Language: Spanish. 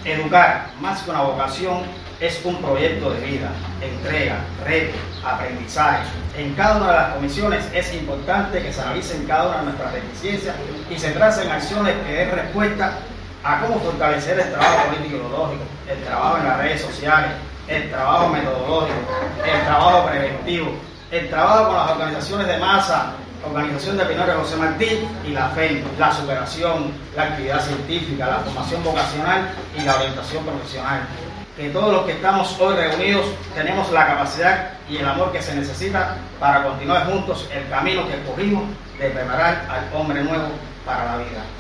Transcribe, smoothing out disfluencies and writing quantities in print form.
Educar, más que una vocación, es un proyecto de vida, entrega, reto, aprendizaje. En cada una de las comisiones es importante que se analicen cada una de nuestras deficiencias y se tracen acciones que den respuesta a cómo fortalecer el trabajo político y ideológico, el trabajo en las redes sociales, el trabajo metodológico, el trabajo preventivo, el trabajo con las organizaciones de masa, Organización de Pionero José Martí y la FEN, la superación, la actividad científica, la formación vocacional y la orientación profesional. Que todos los que estamos hoy reunidos tenemos la capacidad y el amor que se necesita para continuar juntos el camino que escogimos de preparar al hombre nuevo para la vida.